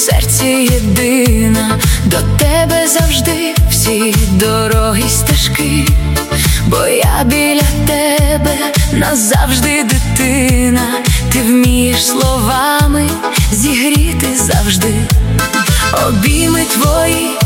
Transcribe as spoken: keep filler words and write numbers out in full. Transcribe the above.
серці єдина, до тебе завжди всі дороги стежки, бо я біля тебе назавжди дитина. Ти вмієш словами зігріти завжди, обійми твої